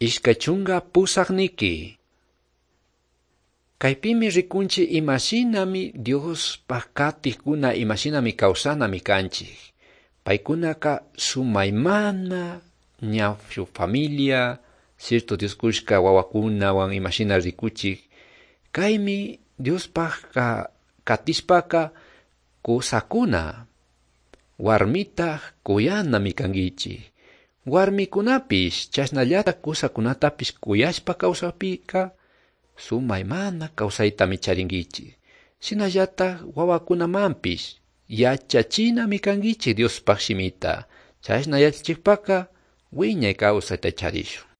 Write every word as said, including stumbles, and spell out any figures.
Ishkachunga pusaqniki. Kaypimi rikunchi imashinami Dios pakatikkuna imashinami kawsanami kanchik. Paykunaka sumaymana ñawphu familia, cierto Dios kushka wawakunawan imashina rikuchik. Kaymi Diospaka katishpaka kusakuna. Warmita kuyanami kankichik. Warmikunapish chashnallata kusakunatapish kuyashpa kawsapika sumaymana kawsaytami charinkichik. Shinallatak wawakunamanpish yachachinami kankichik Diospak shimita. Chashna yachachikpaka wiñay kawsayta charishun.